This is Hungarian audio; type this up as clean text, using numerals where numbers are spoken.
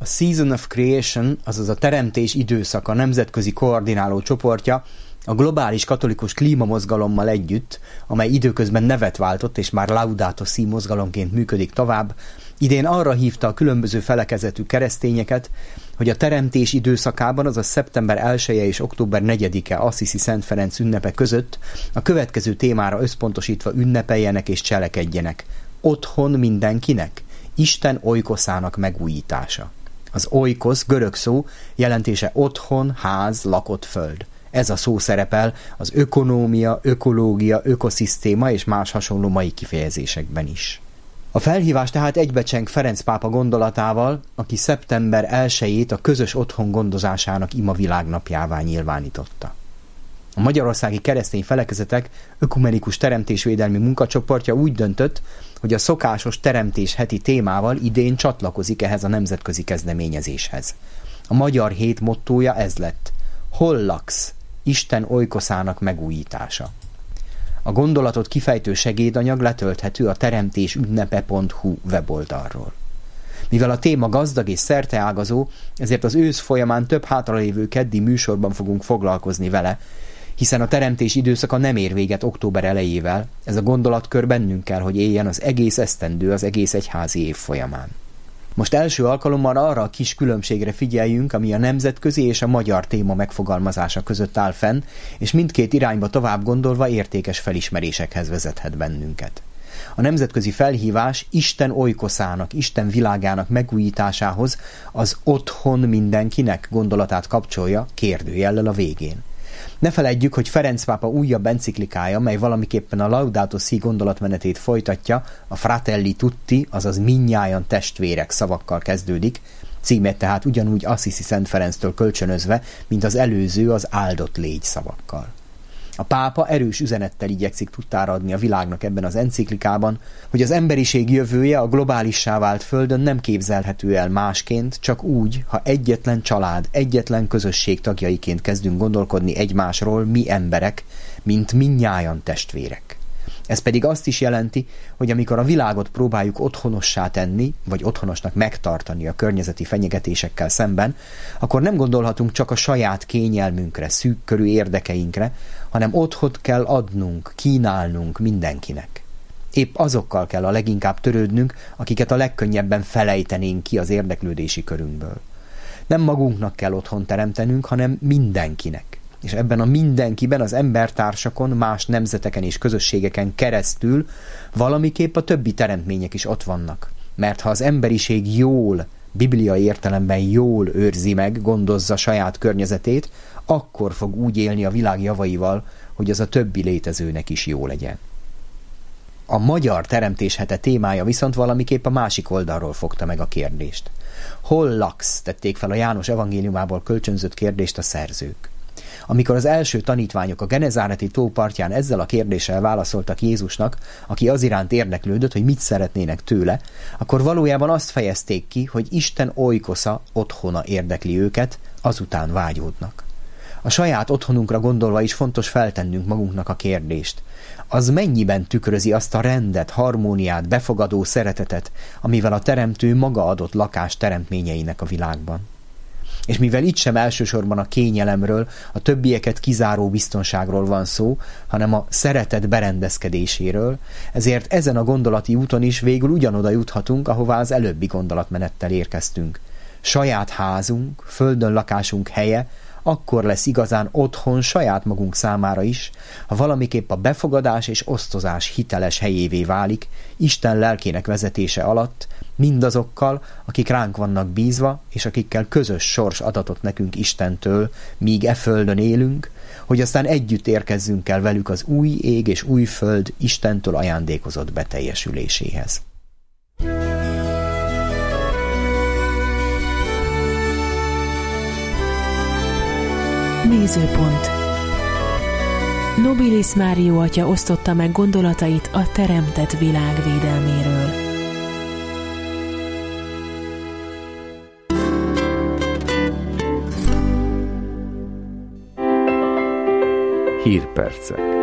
A Season of Creation, azaz a Teremtés időszaka nemzetközi koordináló csoportja a globális katolikus klímamozgalommal együtt, amely időközben nevet váltott és már Laudato Si mozgalomként működik tovább, idén arra hívta a különböző felekezetű keresztényeket, hogy a teremtés időszakában, azaz szeptember 1-e és október 4-e Assisi Szent Ferenc ünnepe között a következő témára összpontosítva ünnepeljenek és cselekedjenek. Otthon mindenkinek, Isten oikoszának megújítása. Az oikosz görög szó, jelentése otthon, ház, lakott föld. Ez a szó szerepel az ökonómia, ökológia, ökoszisztéma és más hasonló mai kifejezésekben is. A felhívás tehát egybecseng Ferenc pápa gondolatával, aki szeptember 1-ét a közös otthon gondozásának ima világnapjává nyilvánította. A magyarországi keresztény felekezetek ökumenikus teremtésvédelmi munkacsoportja úgy döntött, hogy a szokásos teremtés heti témával idén csatlakozik ehhez a nemzetközi kezdeményezéshez. A Magyar Hét mottója ez lett: Hol laksz? Isten oikoszának megújítása. A gondolatot kifejtő segédanyag letölthető a teremtésünnepe.hu weboldalról. Mivel a téma gazdag és szerteágazó, ezért az ősz folyamán több hátralévő keddi műsorban fogunk foglalkozni vele, hiszen a teremtés időszaka nem ér véget október elejével, ez a gondolatkör bennünk kell, hogy éljen az egész esztendő, az egész egyházi év folyamán. Most első alkalommal arra a kis különbségre figyeljünk, ami a nemzetközi és a magyar téma megfogalmazása között áll fenn, és mindkét irányba tovább gondolva értékes felismerésekhez vezethet bennünket. A nemzetközi felhívás Isten oikoszának, Isten világának megújításához az otthon mindenkinek gondolatát kapcsolja kérdőjellel a végén. Ne feledjük, hogy Ferenc pápa újabb enciklikája, mely valamiképpen a Laudato Si gondolatmenetét folytatja, a Fratelli Tutti, azaz mindnyájan testvérek szavakkal kezdődik, címét tehát ugyanúgy Assisi Szent Ferenctől kölcsönözve, mint az előző az áldott légy szavakkal. A pápa erős üzenettel igyekszik tudtára adni a világnak ebben az enciklikában, hogy az emberiség jövője a globálissá vált földön nem képzelhető el másként, csak úgy, ha egyetlen család, egyetlen közösség tagjaiként kezdünk gondolkodni egymásról, mi emberek, mint mindnyájan testvérek. Ez pedig azt is jelenti, hogy amikor a világot próbáljuk otthonossá tenni, vagy otthonosnak megtartani a környezeti fenyegetésekkel szemben, akkor nem gondolhatunk csak a saját kényelmünkre, szűkkörű érdekeinkre, hanem otthont kell adnunk, kínálnunk mindenkinek. Épp azokkal kell a leginkább törődnünk, akiket a legkönnyebben felejtenénk ki az érdeklődési körünkből. Nem magunknak kell otthon teremtenünk, hanem mindenkinek. És ebben a mindenkiben az embertársakon, más nemzeteken és közösségeken keresztül valamiképp a többi teremtmények is ott vannak. Mert ha az emberiség jól, bibliai értelemben jól őrzi meg, gondozza saját környezetét, akkor fog úgy élni a világ javaival, hogy az a többi létezőnek is jó legyen. A magyar teremtés hete témája viszont valamiképp a másik oldalról fogta meg a kérdést. Hol laksz? Tették fel a János evangéliumából kölcsönzött kérdést a szerzők. Amikor az első tanítványok a Genezáreti tó partján ezzel a kérdéssel válaszoltak Jézusnak, aki az iránt érdeklődött, hogy mit szeretnének tőle, akkor valójában azt fejezték ki, hogy Isten oikosza, otthona érdekli őket, azután vágyódnak. A saját otthonunkra gondolva is fontos feltennünk magunknak a kérdést. Az mennyiben tükrözi azt a rendet, harmóniát, befogadó szeretetet, amivel a teremtő maga adott lakás teremtményeinek a világban? És mivel itt sem elsősorban a kényelemről, a többieket kizáró biztonságról van szó, hanem a szeretet berendezkedéséről, ezért ezen a gondolati úton is végül ugyanoda juthatunk, ahová az előbbi gondolatmenettel érkeztünk. Saját házunk, földön lakásunk helye akkor lesz igazán otthon saját magunk számára is, ha valamiképp a befogadás és osztozás hiteles helyévé válik, Isten lelkének vezetése alatt, mindazokkal, akik ránk vannak bízva, és akikkel közös sors adatot nekünk Istentől, míg e földön élünk, hogy aztán együtt érkezzünk el velük az új ég és új föld Istentől ajándékozott beteljesüléséhez. Nézőpont. Nobilis Mário atya osztotta meg gondolatait a teremtett világ védelméről. Hírpercek.